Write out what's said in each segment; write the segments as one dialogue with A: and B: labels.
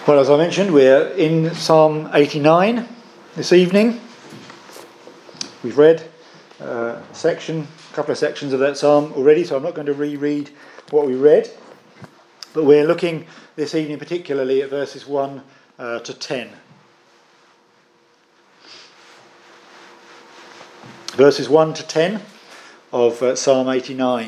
A: Well, as I mentioned, we're in Psalm 89 this evening. We've read a couple of sections of that psalm already, so I'm not going to reread what we read. But we're looking this evening particularly at verses 1 to 10. Verses 1 to 10 of Psalm 89.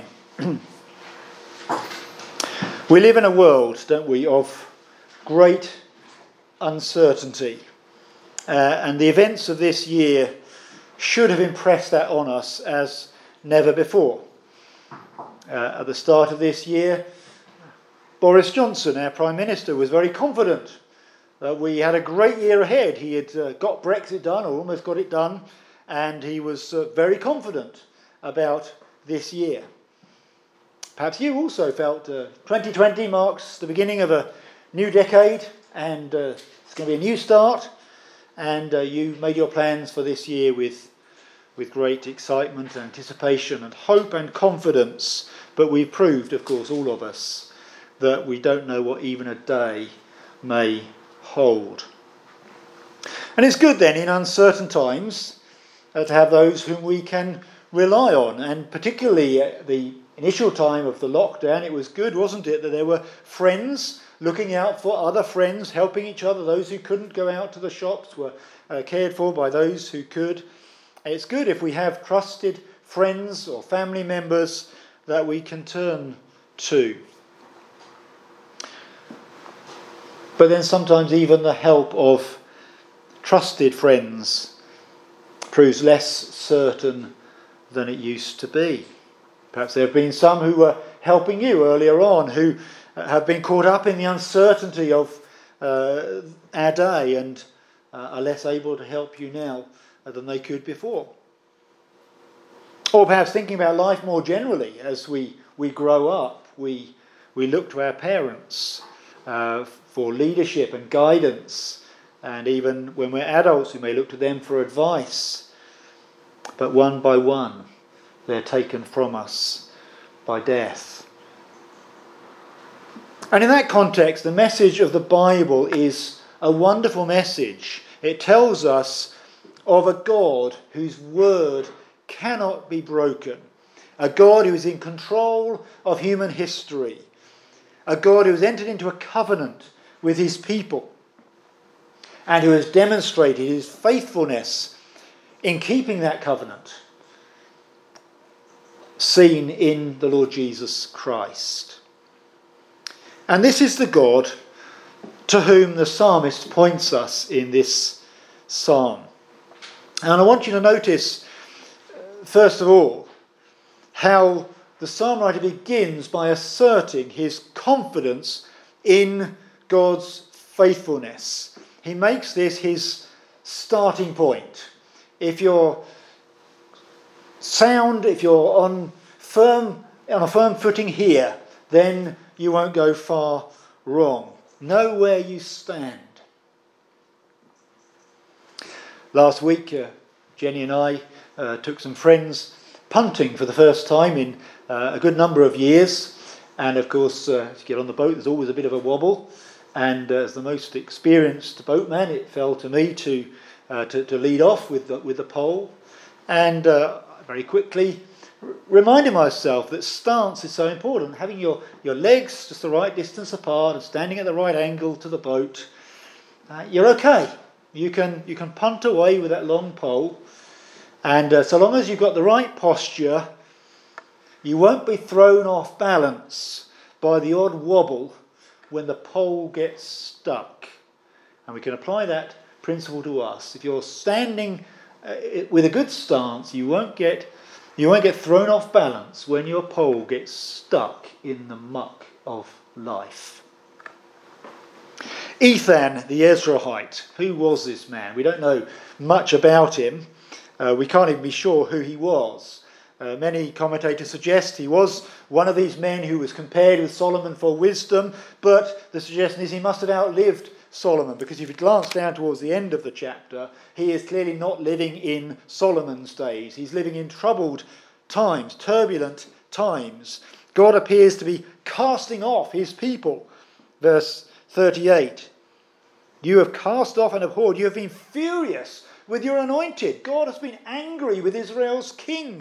A: We live in a world, don't we, of great uncertainty. And the events of this year should have impressed that on us as never before. At the start of this year, Boris Johnson, our Prime Minister, was very confident that we had a great year ahead. He had got Brexit done, or almost got it done, and he was very confident about this year. Perhaps you also felt 2020 marks the beginning of a new decade, and it's going to be a new start, and you made your plans for this year with great excitement and anticipation and hope and confidence. But we've proved, of course, all of us, that we don't know what even a day may hold. And it's good then in uncertain times to have those whom we can rely on, and particularly at the initial time of the lockdown, it was good, wasn't it, that there were friends looking out for other friends, helping each other. Those who couldn't go out to the shops were cared for by those who could. And it's good if we have trusted friends or family members that we can turn to. But then sometimes even the help of trusted friends proves less certain than it used to be. Perhaps there have been some who were helping you earlier on who have been caught up in the uncertainty of our day and are less able to help you now than they could before. Or perhaps thinking about life more generally, as we grow up, we look to our parents for leadership and guidance, and even when we're adults we may look to them for advice. But one by one they're taken from us by death. And in that context, the message of the Bible is a wonderful message. It tells us of a God whose word cannot be broken, a God who is in control of human history, a God who has entered into a covenant with his people, and who has demonstrated his faithfulness in keeping that covenant, seen in the Lord Jesus Christ. And this is the God to whom the psalmist points us in this psalm. And I want you to notice, first of all, how the psalm writer begins by asserting his confidence in God's faithfulness. He makes this his starting point. If you're sound, if you're on a firm footing here, then you won't go far wrong. Know where you stand. Last week, Jenny and I took some friends punting for the first time in a good number of years. And of course, to get on the boat, there's always a bit of a wobble. And as the most experienced boatman, it fell to me to lead off with the pole. And very quickly reminding myself that stance is so important. Having your legs just the right distance apart and standing at the right angle to the boat, you're okay. You can punt away with that long pole, and so long as you've got the right posture, you won't be thrown off balance by the odd wobble when the pole gets stuck. And we can apply that principle to us. If you're standing with a good stance, you won't get thrown off balance when your pole gets stuck in the muck of life. Ethan the Ezrahite, who was this man? We don't know much about him. We can't even be sure who he was. Many commentators suggest he was one of these men who was compared with Solomon for wisdom, but the suggestion is he must have outlived Solomon, because if you glance down towards the end of the chapter, he is clearly not living in Solomon's days. He's living in troubled times, turbulent times. God appears to be casting off his people. Verse 38. You have cast off and abhorred. You have been furious with your anointed. God has been angry with Israel's king.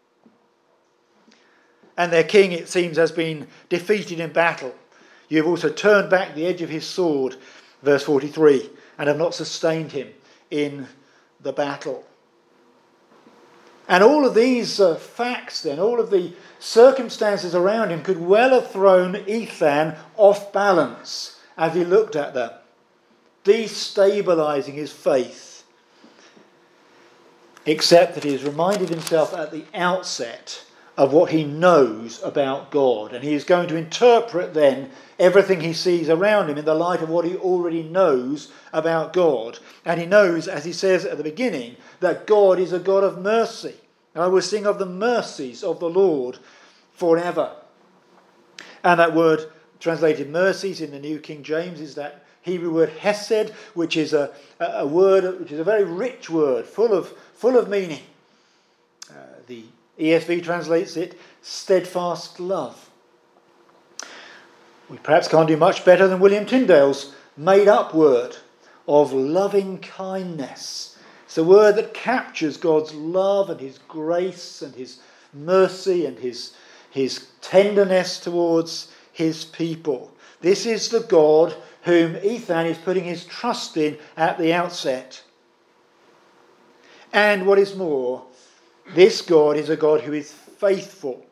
A: And their king, it seems, has been defeated in battle. You have also turned back the edge of his sword, verse 43, and have not sustained him in the battle. And all of these facts then, all of the circumstances around him could well have thrown Ethan off balance as he looked at them, destabilising his faith. Except that he has reminded himself at the outset of what he knows about God. And he is going to interpret then everything he sees around him in the light of what he already knows about God. And he knows, as he says at the beginning, that God is a God of mercy. I will sing of the mercies of the Lord forever. And that word translated mercies in the New King James is that Hebrew word hesed, which is a word which is a very rich word, full of meaning. The ESV translates it steadfast love. We perhaps can't do much better than William Tyndale's made-up word of loving kindness. It's a word that captures God's love and his grace and his mercy and his tenderness towards his people. This is the God whom Ethan is putting his trust in at the outset. And what is more, this God is a God who is faithful.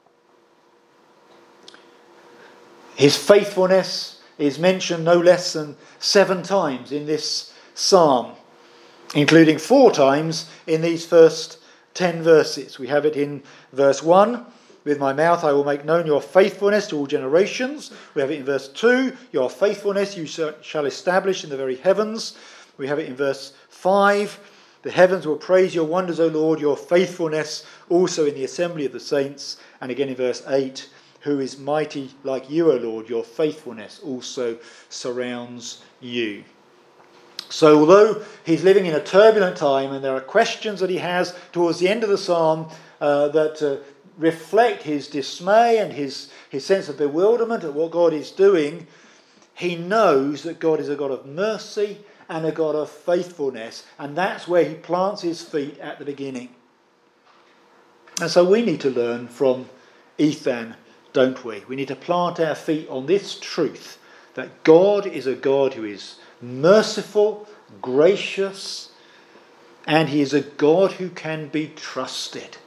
A: His faithfulness is mentioned no less than 7 times in this psalm, including 4 times in these first 10 verses. We have it in verse 1, with my mouth I will make known your faithfulness to all generations. We have it in verse 2, your faithfulness you shall establish in the very heavens. We have it in verse 5, the heavens will praise your wonders, O Lord, your faithfulness also in the assembly of the saints. And again in verse 8, who is mighty like you, O Lord, your faithfulness also surrounds you. So although he's living in a turbulent time and there are questions that he has towards the end of the psalm that reflect his dismay and his sense of bewilderment at what God is doing, he knows that God is a God of mercy and a God of faithfulness, and that's where he plants his feet at the beginning. And so we need to learn from Ethan, don't we? We need to plant our feet on this truth, that God is a God who is merciful, gracious, and he is a God who can be trusted.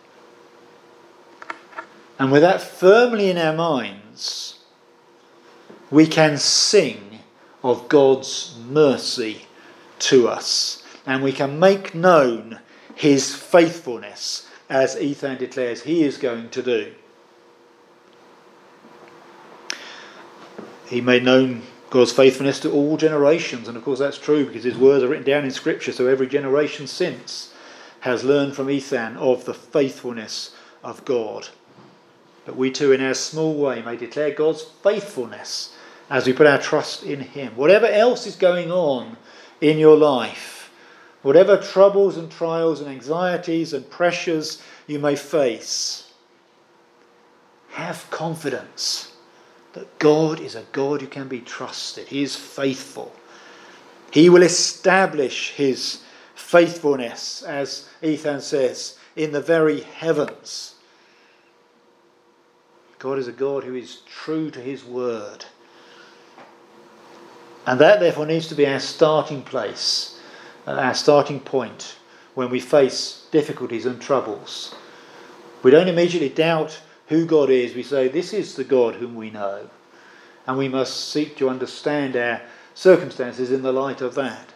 A: And with that firmly in our minds, we can sing of God's mercy to us, and we can make known his faithfulness, as Ethan declares he is going to do. He made known God's faithfulness to all generations, and of course that's true because his words are written down in Scripture, so every generation since has learned from Ethan of the faithfulness of God. But we too in our small way may declare God's faithfulness as we put our trust in him. Whatever else is going on in your life, whatever troubles and trials and anxieties and pressures you may face, have confidence that God is a God who can be trusted. He is faithful. He will establish his faithfulness, as Ethan says, in the very heavens. God is a God who is true to his word. And that therefore needs to be our starting place, our starting point when we face difficulties and troubles. We don't immediately doubt who God is. We say, this is the God whom we know. And we must seek to understand our circumstances in the light of that.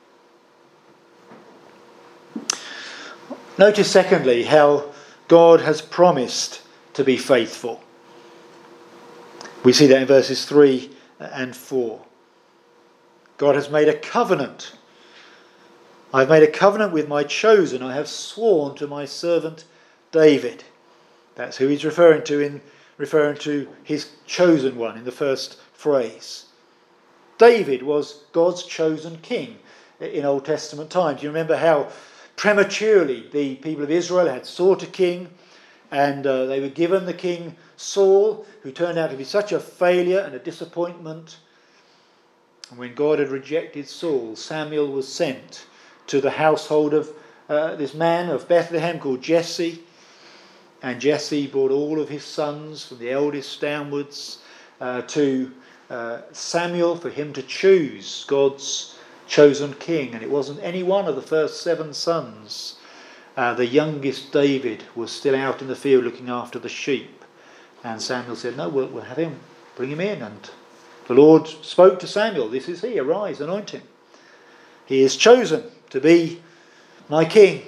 A: Notice secondly how God has promised to be faithful. We see that in verses 3 and 4. God has made a covenant. I have made a covenant with my chosen. I have sworn to my servant David. That's who he's referring to his chosen one in the first phrase. David was God's chosen king in Old Testament times. You remember how prematurely the people of Israel had sought a king, and they were given the king Saul, who turned out to be such a failure and a disappointment. And when God had rejected Saul, Samuel was sent to the household of this man of Bethlehem called Jesse. And Jesse brought all of his sons, from the eldest downwards, to Samuel for him to choose God's chosen king. And it wasn't any one of the first 7 sons. The youngest, David, was still out in the field looking after the sheep. And Samuel said, no, we'll have him, bring him in. And the Lord spoke to Samuel, this is he, arise, anoint him. He is chosen to be my king.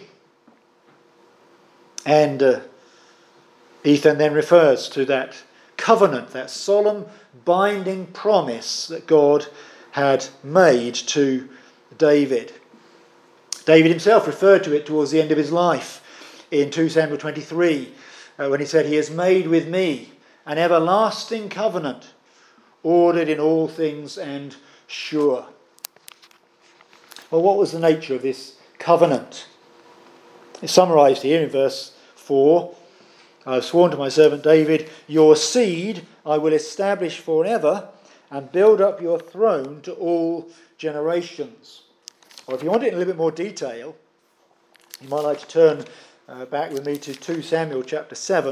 A: And Ethan then refers to that covenant, that solemn binding promise that God had made to David. David himself referred to it towards the end of his life in 2 Samuel 23 when he said, he has made with me an everlasting covenant, ordered in all things and sure. Well, what was the nature of this covenant? It's summarised here in verse 4. I have sworn to my servant David, your seed I will establish forever and build up your throne to all generations. Or if you want it in a little bit more detail, you might like to turn back with me to 2 Samuel chapter 7,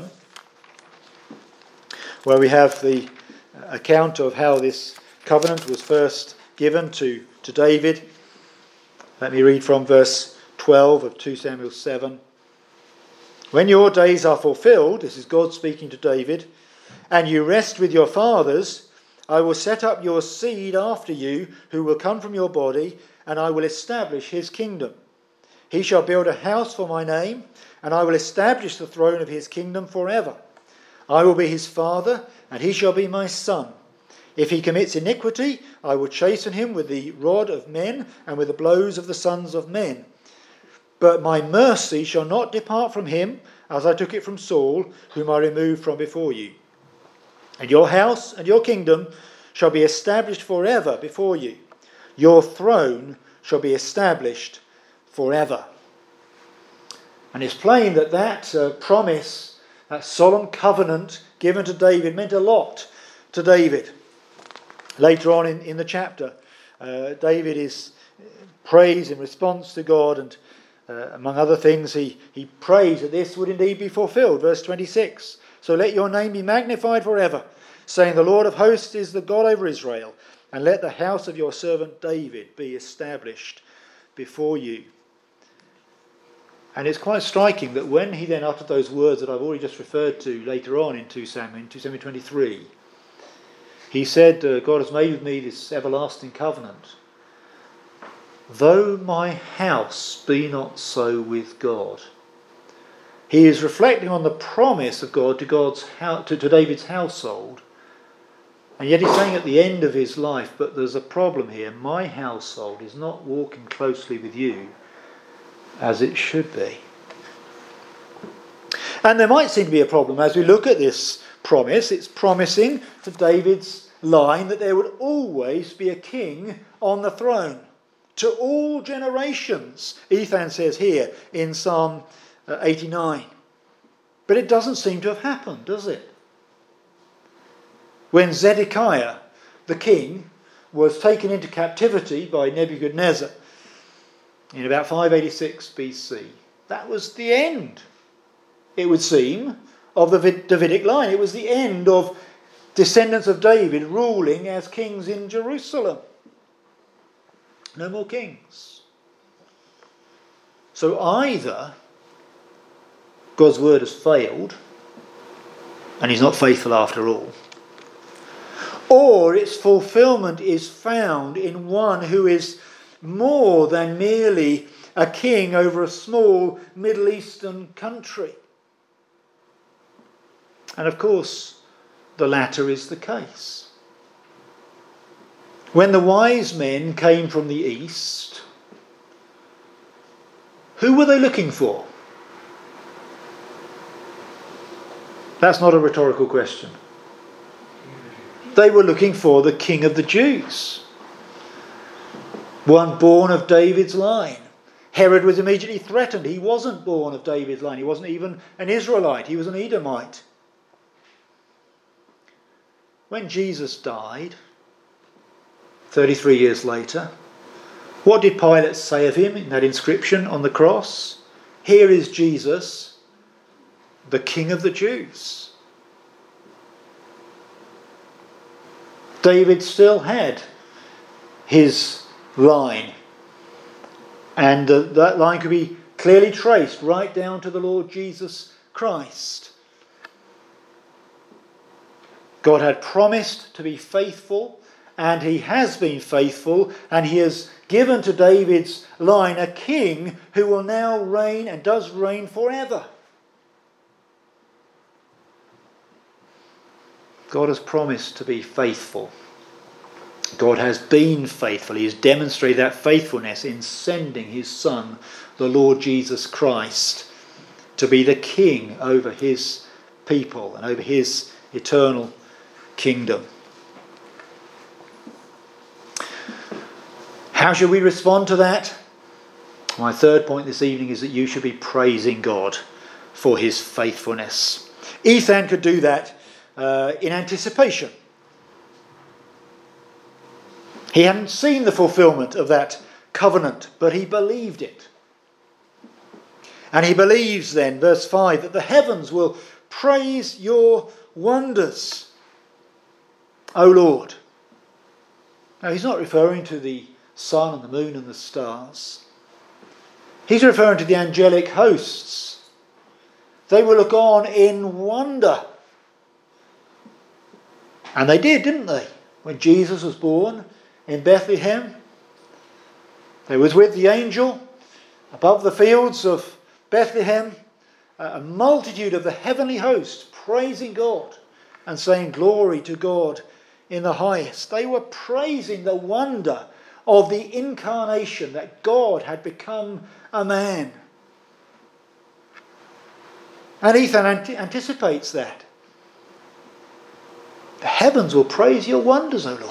A: where we have the account of how this covenant was first given to David. Let me read from verse 12 of 2 Samuel 7. When your days are fulfilled, this is God speaking to David, and you rest with your fathers, I will set up your seed after you, who will come from your body, and I will establish his kingdom. He shall build a house for my name, and I will establish the throne of his kingdom forever. I will be his father, and he shall be my son. If he commits iniquity, I will chasten him with the rod of men and with the blows of the sons of men. But my mercy shall not depart from him, as I took it from Saul, whom I removed from before you. And your house and your kingdom shall be established forever before you. Your throne shall be established forever. And it's plain that promise, that solemn covenant given to David, meant a lot to David. Later on in the chapter, David is prays in response to God, and among other things, he prays that this would indeed be fulfilled. Verse 26, so let your name be magnified forever, saying, the Lord of hosts is the God over Israel, and let the house of your servant David be established before you. And it's quite striking that when he then uttered those words that I've already just referred to later on in 2 Samuel 23, he said, God has made with me this everlasting covenant. Though my house be not so with God. He is reflecting on the promise of God to David's household. And yet he's saying at the end of his life, but there's a problem here. My household is not walking closely with you as it should be. And there might seem to be a problem as we look at this promise. It's promising to David's line that there would always be a king on the throne. To all generations, Ethan says here in Psalm 89. But it doesn't seem to have happened, does it? When Zedekiah, the king, was taken into captivity by Nebuchadnezzar in about 586 BC, that was the end, it would seem, of the Davidic line. It was the end of descendants of David ruling as kings in Jerusalem. No more kings. So either God's word has failed and he's not faithful after all, or its fulfillment is found in one who is more than merely a king over a small Middle Eastern country. And of course, the latter is the case. When the wise men came from the east, who were they looking for? That's not a rhetorical question. They were looking for the King of the Jews, one born of David's line. Herod was immediately threatened. He wasn't born of David's line. He wasn't even an Israelite. He was an Edomite. When Jesus died, 33 years later. What did Pilate say of him in that inscription on the cross? Here is Jesus, the King of the Jews. David still had his line, and that line could be clearly traced right down to the Lord Jesus Christ. God had promised to be faithful, and he has been faithful, and he has given to David's line a king who will now reign and does reign forever. God has promised to be faithful. God has been faithful. He has demonstrated that faithfulness in sending his Son, the Lord Jesus Christ, to be the king over his people and over his eternal kingdom. How should we respond to that? My third point this evening is that you should be praising God for his faithfulness. Ethan could do that in anticipation. He hadn't seen the fulfillment of that covenant, but he believed it. And he believes then, verse 5, that the heavens will praise your wonders, O Lord. Now he's not referring to the sun and the moon and the stars. He's referring to the angelic hosts. They will look on in wonder. And they did, didn't they? When Jesus was born in Bethlehem, they was with the angel above the fields of Bethlehem, a multitude of the heavenly host praising God and saying glory to God in the highest. They were praising the wonder of the incarnation, that God had become a man. And Ethan anticipates that. The heavens will praise your wonders, O Lord.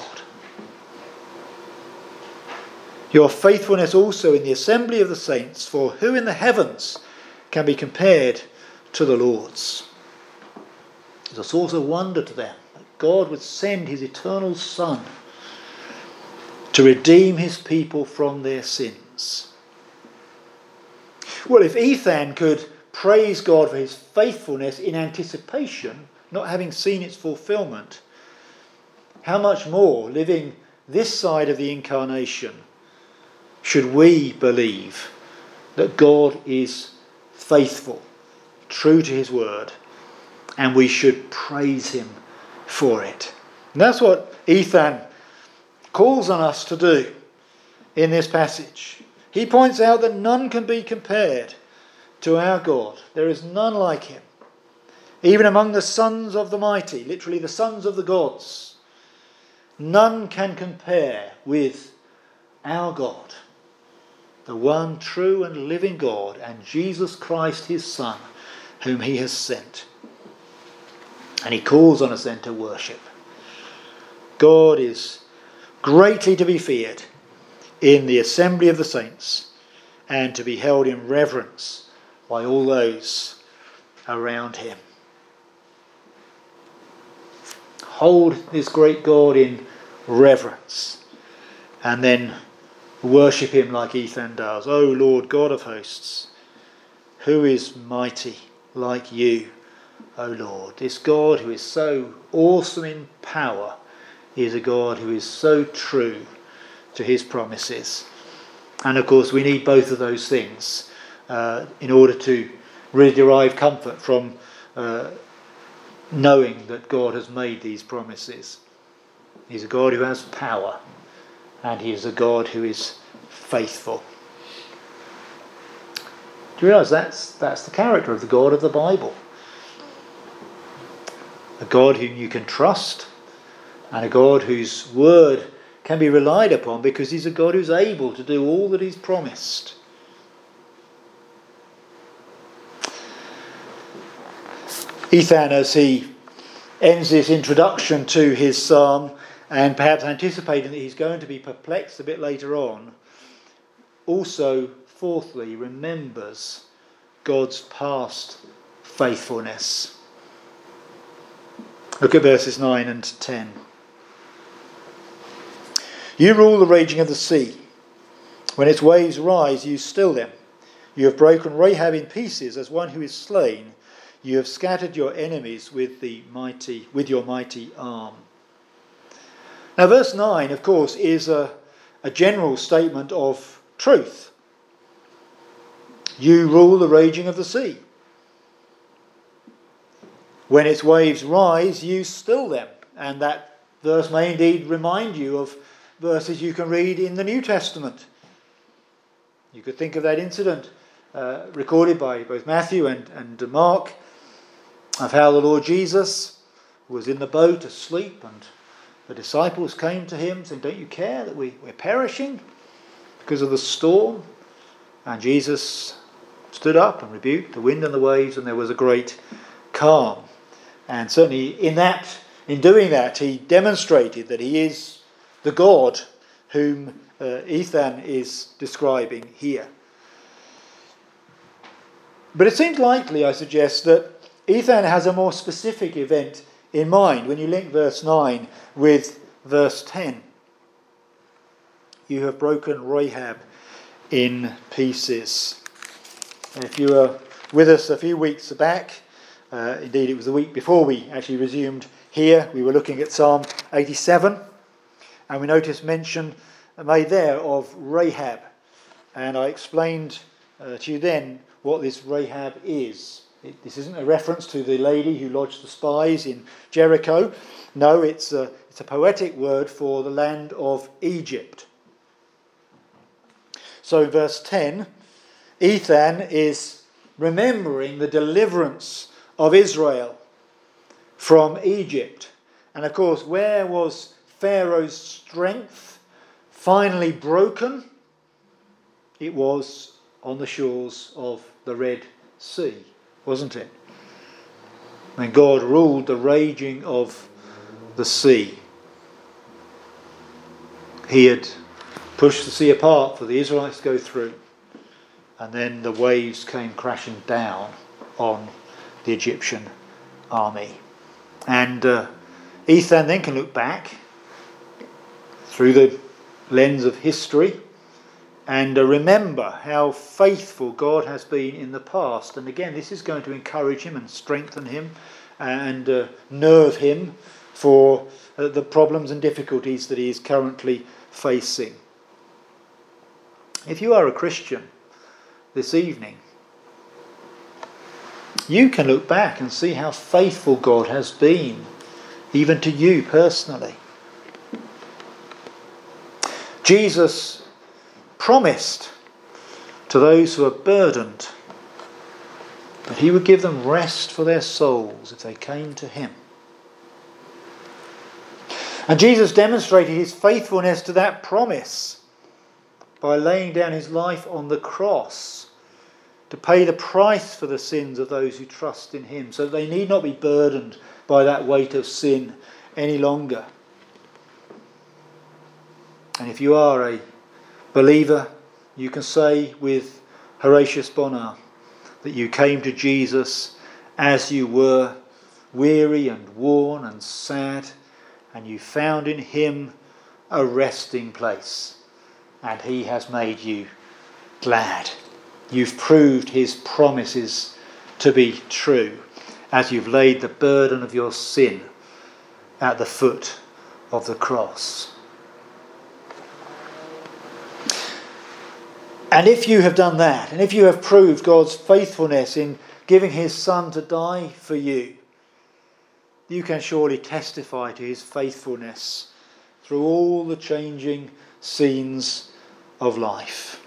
A: Your faithfulness also in the assembly of the saints, for who in the heavens can be compared to the Lord's? It's a source of wonder to them that God would send his eternal Son to redeem his people from their sins. Well, if Ethan could praise God for his faithfulness in anticipation, not having seen its fulfillment, how much more, living this side of the incarnation, should we believe that God is faithful, true to his word, and we should praise him for it. And that's what Ethan calls on us to do in this passage. He points out that none can be compared to our God. There is none like him. Even among the sons of the mighty, literally the sons of the gods, none can compare with our God, the one true and living God, and Jesus Christ his Son, whom he has sent. And he calls on us then to worship. God is greatly to be feared in the assembly of the saints and to be held in reverence by all those around him. Hold this great God in reverence and then worship him like Ethan does. O Lord God of hosts, who is mighty like you, O Lord? This God who is so awesome in power is a God who is so true to his promises. And of course we need both of those things in order to really derive comfort from knowing that God has made these promises. He's a God who has power, and he is a God who is faithful. Do you realise that's the character of the God of the Bible? A God whom you can trust, and a God whose word can be relied upon because he's a God who's able to do all that he's promised. Ethan, as he ends this introduction to his psalm, and perhaps anticipating that he's going to be perplexed a bit later on, also, fourthly, remembers God's past faithfulness. Look at verses 9 and 10. You rule the raging of the sea. When its waves rise, you still them. You have broken Rahab in pieces as one who is slain. You have scattered your enemies with your mighty arm. Now, verse 9, of course, is a general statement of truth. You rule the raging of the sea. When its waves rise, you still them. And that verse may indeed remind you of verses you can read in the New Testament. You could think of that incident recorded by both Matthew and Mark of how the Lord Jesus was in the boat asleep, and the disciples came to him saying, "Don't you care that we're perishing because of the storm?" And Jesus stood up and rebuked the wind and the waves, and there was a great calm. And certainly in doing that, he demonstrated that he is the God whom Ethan is describing here. But it seems likely, I suggest, that Ethan has a more specific event in mind when you link verse 9 with verse 10. You have broken Rahab in pieces. If you were with us a few weeks back, indeed it was the week before we actually resumed here, we were looking at Psalm 87, and we noticed mention made there of Rahab. And I explained to you then what this Rahab is. This isn't a reference to the lady who lodged the spies in Jericho. No, it's a poetic word for the land of Egypt. So verse 10, Ethan is remembering the deliverance of Israel from Egypt. And of course, where was Pharaoh's strength finally broken? It was on the shores of the Red Sea, wasn't it? When God ruled the raging of the sea. He had pushed the sea apart for the Israelites to go through, and then the waves came crashing down on the Egyptian army. And Ethan then can look back through the lens of history and remember how faithful God has been in the past. And again, this is going to encourage him and strengthen him and nerve him for the problems and difficulties that he is currently facing. If you are a Christian this evening, you can look back and see how faithful God has been, even to you personally. Jesus promised to those who are burdened that he would give them rest for their souls if they came to him. And Jesus demonstrated his faithfulness to that promise by laying down his life on the cross to pay the price for the sins of those who trust in him, so that they need not be burdened by that weight of sin any longer. And if you are a believer, you can say with Horatius Bonar that you came to Jesus as you were, weary and worn and sad, and you found in him a resting place, and he has made you glad. You've proved his promises to be true as you've laid the burden of your sin at the foot of the cross. And if you have done that, and if you have proved God's faithfulness in giving his Son to die for you, you can surely testify to his faithfulness through all the changing scenes of life.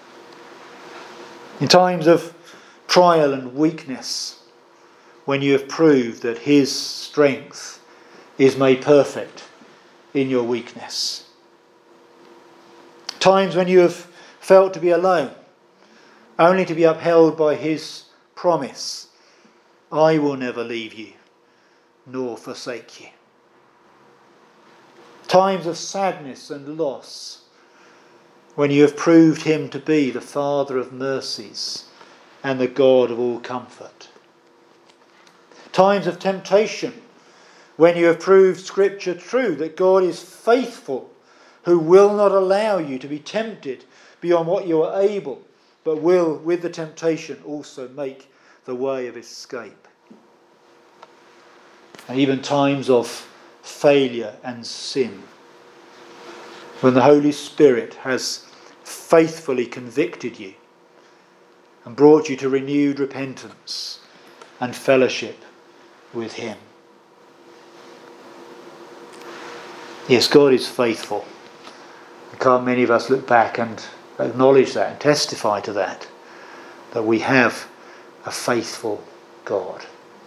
A: In times of trial and weakness, when you have proved that his strength is made perfect in your weakness. Times when you have felt to be alone, only to be upheld by his promise, I will never leave you nor forsake you. Times of sadness and loss, when you have proved him to be the Father of mercies and the God of all comfort. Times of temptation, when you have proved Scripture true, that God is faithful, who will not allow you to be tempted beyond what you are able, but will, with the temptation, also make the way of escape. And even times of failure and sin, when the Holy Spirit has faithfully convicted you and brought you to renewed repentance and fellowship with him. Yes, God is faithful. Can't many of us look back and acknowledge that and testify to that we have a faithful God.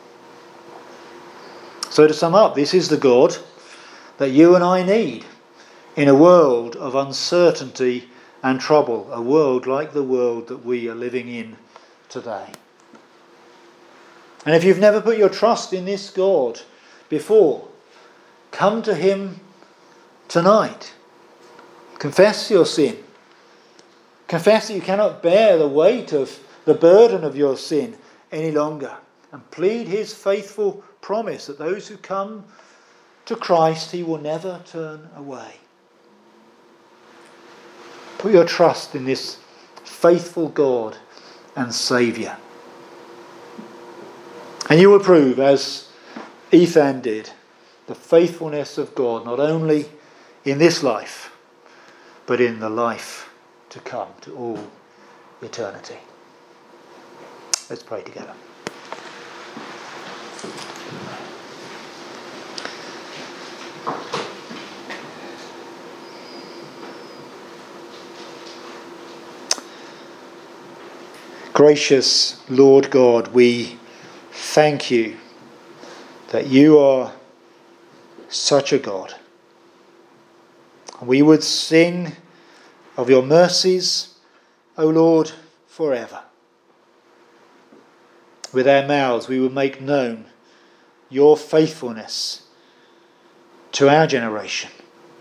A: So to sum up, this is the God that you and I need in a world of uncertainty and trouble, a world like the world that we are living in today. And if you've never put your trust in this God before, come to him tonight. Confess your sin. Confess that you cannot bear the weight of the burden of your sin any longer. And plead his faithful promise that those who come to Christ, he will never turn away. Put your trust in this faithful God and Saviour. And you will prove, as Ethan did, the faithfulness of God, not only in this life, but in the life to come, to all eternity. Let's pray together. Gracious Lord God, we thank you that you are such a God. We would sing of your mercies, O Lord, forever. With our mouths we would make known your faithfulness to our generation.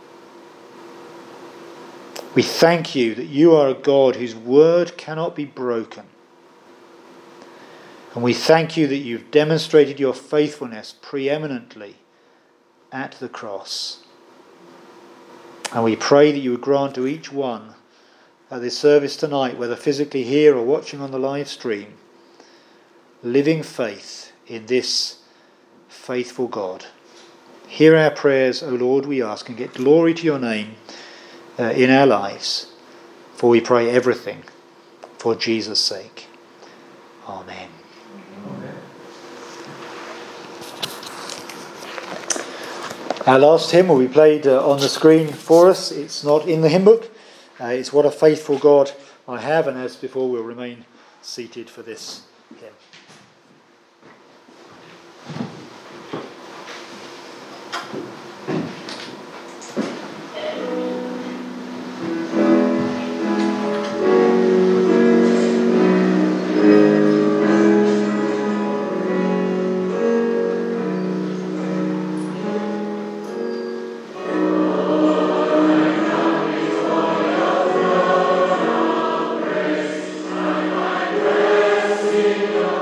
A: We thank you that you are a God whose word cannot be broken. And we thank you that you've demonstrated your faithfulness preeminently at the cross. And we pray that you would grant to each one at this service tonight, whether physically here or watching on the live stream, living faith in this faithful God. Hear our prayers, O Lord, we ask, and get glory to your name in our lives. For we pray everything for Jesus' sake. Amen. Our last hymn will be played on the screen for us. It's not in the hymn book. It's What a Faithful God I Have, and as before we'll remain seated for this hymn.
B: Sing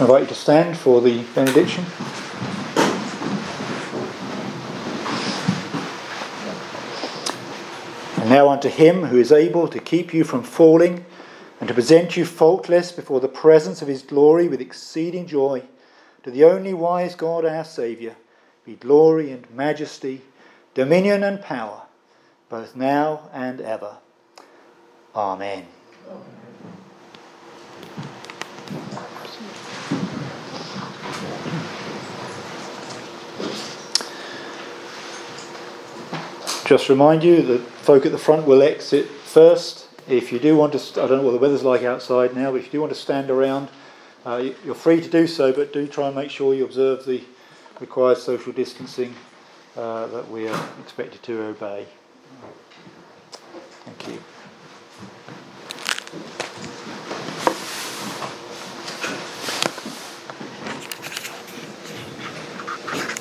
A: I invite you to stand for the benediction. And now unto him who is able to keep you from falling and to present you faultless before the presence of his glory with exceeding joy, to the only wise God our Saviour, be glory and majesty, dominion and power, both now and ever. Amen. Just remind you that folk at the front will exit first. If you do want to, I don't know what the weather's like outside now, but if you do want to stand around, you're free to do so, but do try and make sure you observe the required social distancing that we are expected to obey.